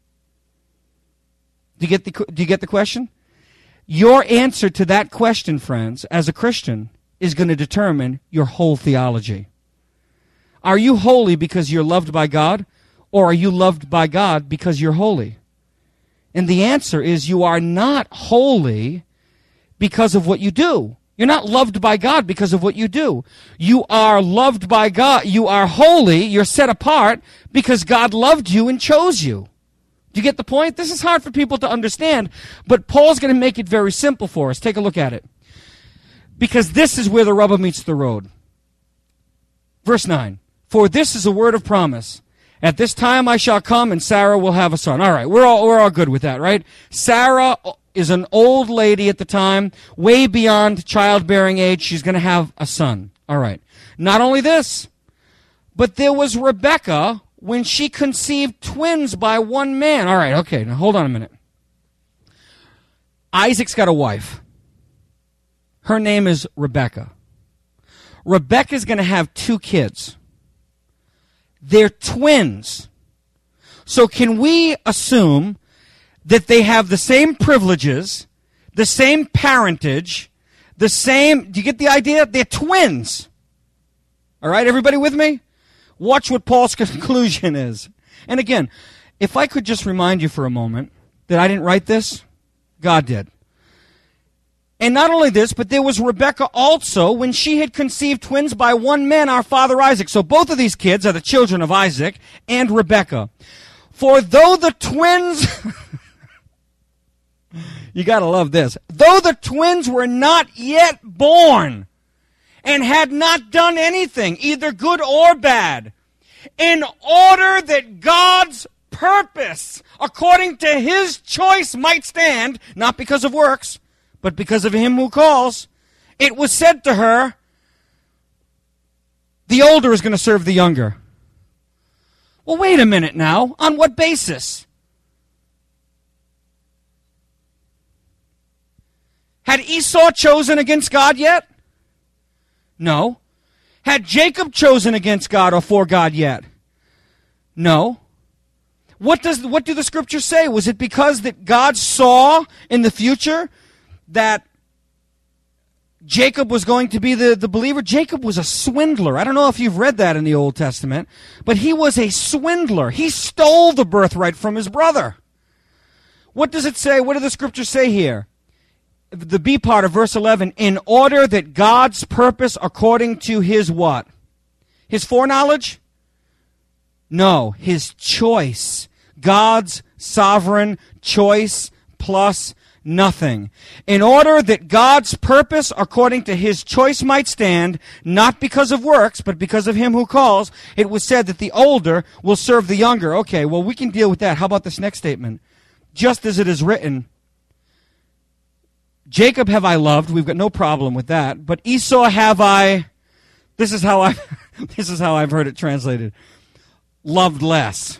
Do you get the question? Your answer to that question, friends, as a Christian, is going to determine your whole theology. Are you holy because you're loved by God, or are you loved by God because you're holy? And the answer is you are not holy because of what you do. You're not loved by God because of what you do. You are loved by God. You are holy. You're set apart because God loved you and chose you. Do you get the point? This is hard for people to understand, but Paul's going to make it very simple for us. Take a look at it. Because this is where the rubber meets the road. Verse 9. For this is a word of promise. At this time I shall come and Sarah will have a son. All right, we're all good with that, right? Sarah is an old lady at the time, way beyond childbearing age. She's going to have a son. All right. Not only this, but there was Rebecca when she conceived twins by one man. All right, okay, now hold on a minute. Isaac's got a wife. Her name is Rebecca. Rebecca's going to have 2 kids. They're twins. So can we assume that they have the same privileges, the same parentage, the same... Do you get the idea? They're twins. All right, everybody with me? Watch what Paul's conclusion is. And again, if I could just remind you for a moment that I didn't write this, God did. And not only this, but there was Rebekah also when she had conceived twins by one man, our father Isaac. So both of these kids are the children of Isaac and Rebekah. For though the twins... You got to love this. Though the twins were not yet born and had not done anything, either good or bad, in order that God's purpose, according to his choice, might stand, not because of works, but because of him who calls, it was said to her, the older is going to serve the younger. Well, wait a minute now. On what basis? Had Esau chosen against God yet? No. Had Jacob chosen against God or for God yet? No. What do the scriptures say? Was it because that God saw in the future that Jacob was going to be the believer. Jacob was a swindler. I don't know if you've read that in the Old Testament, but he was a swindler. He stole the birthright from his brother. What does it say? What do the scriptures say here? The B part of verse 11, in order that God's purpose according to his what? His foreknowledge? No, his choice. God's sovereign choice plus nothing. In order that God's purpose according to his choice might stand, not because of works, but because of him who calls, it was said that the older will serve the younger. Okay, well, we can deal with that. How about this next statement? Just as it is written, Jacob have I loved. We've got no problem with that. But Esau have I, this is how I've heard it translated, loved less.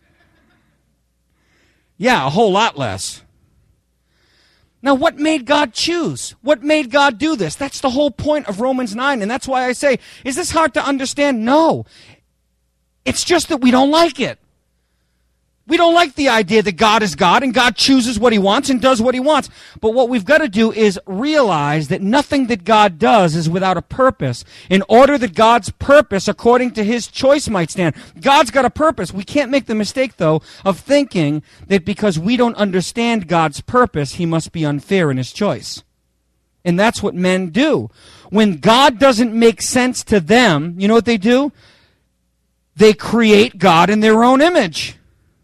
Yeah, a whole lot less. Now, what made God choose? What made God do this? That's the whole point of Romans 9, and that's why I say, is this hard to understand? No. It's just that we don't like it. We don't like the idea that God is God and God chooses what he wants and does what he wants. But what we've got to do is realize that nothing that God does is without a purpose, in order that God's purpose according to his choice might stand. God's got a purpose. We can't make the mistake, though, of thinking that because we don't understand God's purpose, he must be unfair in his choice. And that's what men do. When God doesn't make sense to them, you know what they do? They create God in their own image,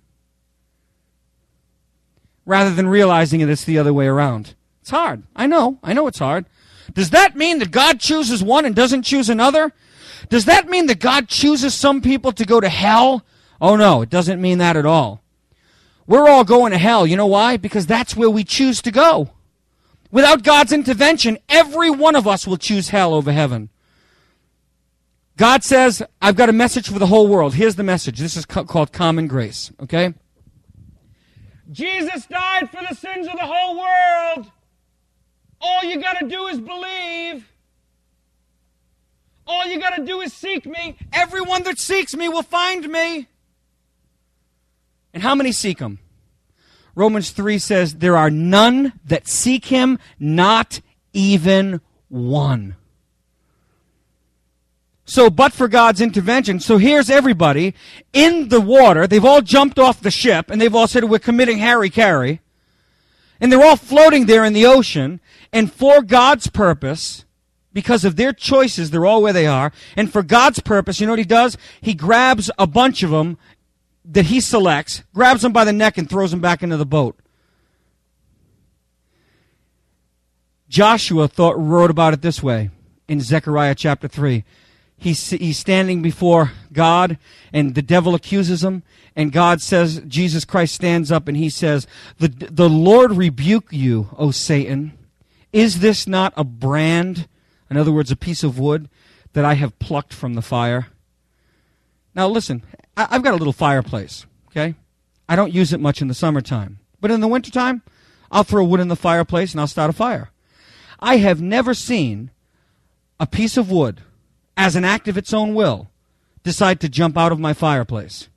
rather than realizing it's the other way around. It's hard. I know it's hard. Does that mean that God chooses one and doesn't choose another? Does that mean that God chooses some people to go to hell? Oh no, it doesn't mean that at all. We're all going to hell. You know why? Because that's where we choose to go. Without God's intervention, every one of us will choose hell over heaven. God says, I've got a message for the whole world. Here's the message. This is called common grace, okay? Jesus died for the sins of the whole world. All you got to do is believe. All you got to do is seek me. Everyone that seeks me will find me. And how many seek him? Romans 3 says, there are none that seek him, not even one. So, but for God's intervention, so here's everybody in the water. They've all jumped off the ship, and they've all said, we're committing harry-carry. And they're all floating there in the ocean, and for God's purpose, because of their choices, they're all where they are, and for God's purpose, you know what he does? He grabs a bunch of them that he selects, grabs them by the neck, and throws them back into the boat. Joshua wrote about it this way in Zechariah chapter 3. He's standing before God, and the devil accuses him, and God says, Jesus Christ stands up, and he says, the Lord rebuke you, O Satan. Is this not a brand, in other words, a piece of wood, that I have plucked from the fire? Now listen, I've got a little fireplace, okay? I don't use it much in the summertime, but in the wintertime, I'll throw wood in the fireplace, and I'll start a fire. I have never seen a piece of wood, as an act of its own will, decide to jump out of my fireplace.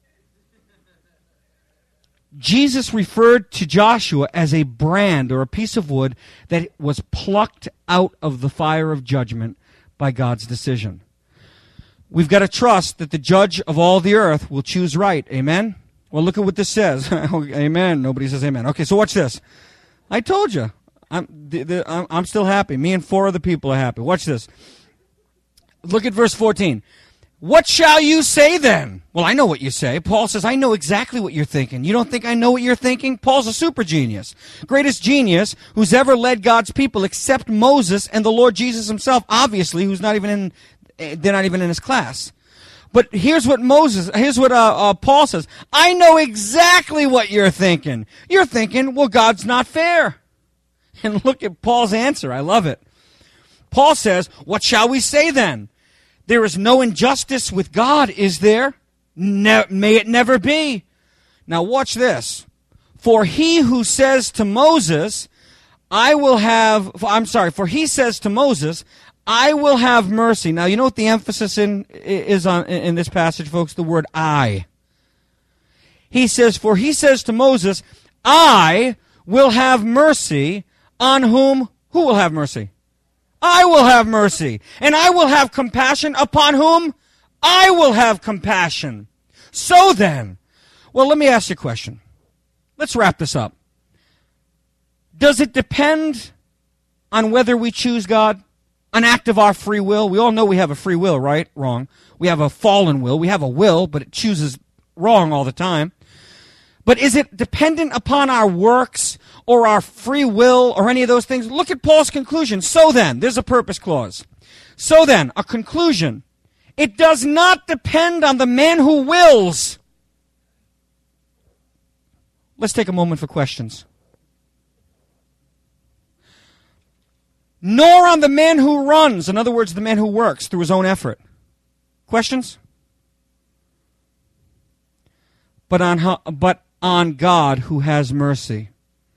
Jesus referred to Joshua as a brand or a piece of wood that was plucked out of the fire of judgment by God's decision. We've got to trust that the judge of all the earth will choose right. Amen? Well, look at what this says. Amen. Nobody says amen. Okay, so watch this. I told you. I'm still happy. Me and 4 other people are happy. Watch this. Look at verse 14. What shall you say then? Well, I know what you say. Paul says, I know exactly what you're thinking. You don't think I know what you're thinking? Paul's a super genius. Greatest genius who's ever led God's people except Moses and the Lord Jesus himself, obviously, they're not even in his class. But here's what Paul says. I know exactly what you're thinking. You're thinking, well, God's not fair. And look at Paul's answer. I love it. Paul says, what shall we say then? There is no injustice with God, is there? May it never be. Now watch this. For he says to Moses, for he says to Moses, I will have mercy. Now you know what the emphasis is on in this passage, folks? The word I. He says, for he says to Moses, I will have mercy on whom? Who will have mercy? I will have mercy. And I will have compassion upon whom I will have compassion. So then, well, let me ask you a question. Let's wrap this up. Does it depend on whether we choose God? An act of our free will? We all know we have a free will, right? Wrong. We have a fallen will. We have a will, but it chooses wrong all the time. But is it dependent upon our works or our free will or any of those things? Look at Paul's conclusion. So then, there's a purpose clause. So then, a conclusion. It does not depend on the man who wills. Let's take a moment for questions. Nor on the man who runs. In other words, the man who works through his own effort. Questions? But on God who has mercy.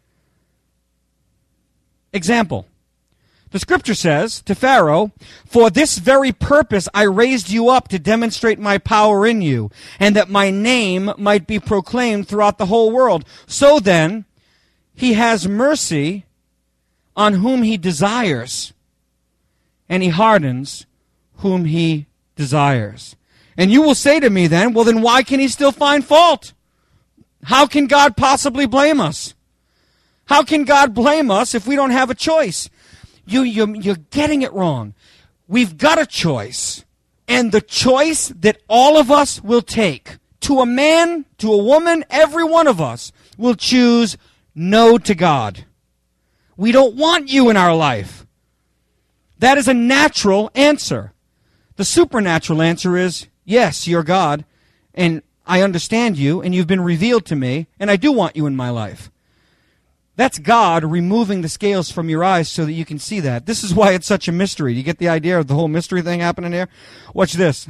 Example. The scripture says to Pharaoh, "For this very purpose I raised you up to demonstrate my power in you, and that my name might be proclaimed throughout the whole world." So then, he has mercy on whom he desires, and he hardens whom he desires. And you will say to me then, well, then why can he still find fault? How can God possibly blame us? How can God blame us if we don't have a choice? You're getting it wrong. We've got a choice, and the choice that all of us will take, to a man, to a woman, every one of us will choose no to God. We don't want you in our life. That is a natural answer. The supernatural answer is, yes, you're God, and I understand you, and you've been revealed to me, and I do want you in my life. That's God removing the scales from your eyes so that you can see that. This is why it's such a mystery. You get the idea of the whole mystery thing happening here? Watch this.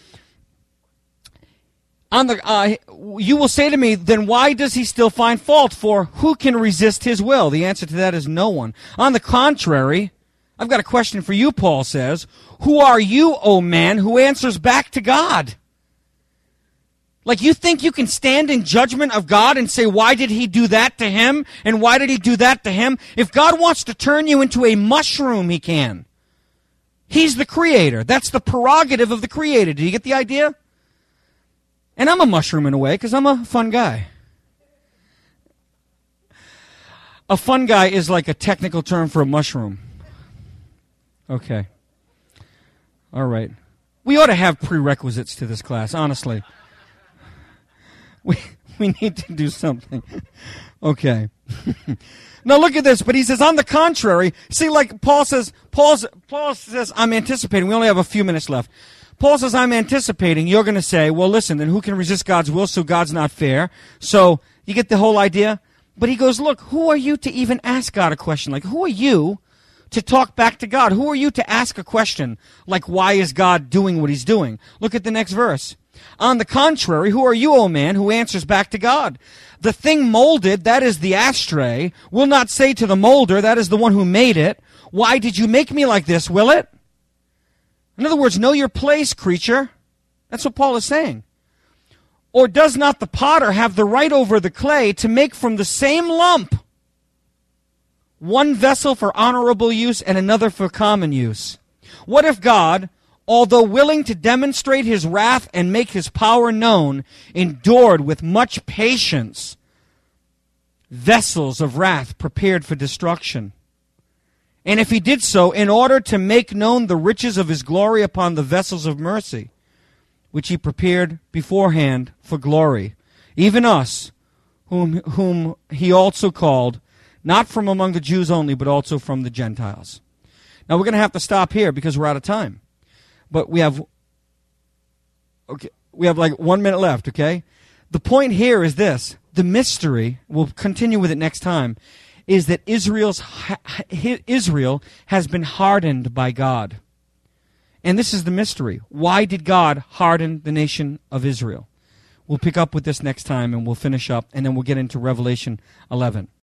You will say to me, then why does he still find fault? For who can resist his will? The answer to that is no one. On the contrary, I've got a question for you, Paul says. Who are you, O man, who answers back to God? Like, you think you can stand in judgment of God and say, why did he do that to him? And why did he do that to him? If God wants to turn you into a mushroom, he can. He's the creator. That's the prerogative of the creator. Do you get the idea? And I'm a mushroom in a way because I'm a fun guy. A fun guy is like a technical term for a mushroom. Okay. All right. We ought to have prerequisites to this class, honestly. We need to do something. Okay. Now look at this. But he says, on the contrary, see, like Paul says, I'm anticipating. We only have a few minutes left. Paul says, I'm anticipating. You're going to say, well, listen, then who can resist God's will? So God's not fair. So you get the whole idea? But he goes, look, who are you to even ask God a question? Like, who are you to talk back to God? Who are you to ask a question like, why is God doing what he's doing? Look at the next verse. On the contrary, who are you, O man, who answers back to God? The thing molded, that is the ashtray, will not say to the molder, that is the one who made it, why did you make me like this, will it? In other words, know your place, creature. That's what Paul is saying. Or does not the potter have the right over the clay to make from the same lump one vessel for honorable use and another for common use? What if God, although willing to demonstrate his wrath and make his power known, endured with much patience vessels of wrath prepared for destruction? And if he did so in order to make known the riches of his glory upon the vessels of mercy, which he prepared beforehand for glory, even us, whom he also called, not from among the Jews only, but also from the Gentiles. Now we're going to have to stop here because we're out of time. But we have like 1 minute left, okay? The point here is this. The mystery, we'll continue with it next time, is that Israel has been hardened by God. And this is the mystery. Why did God harden the nation of Israel? We'll pick up with this next time, and we'll finish up, and then we'll get into Revelation 11.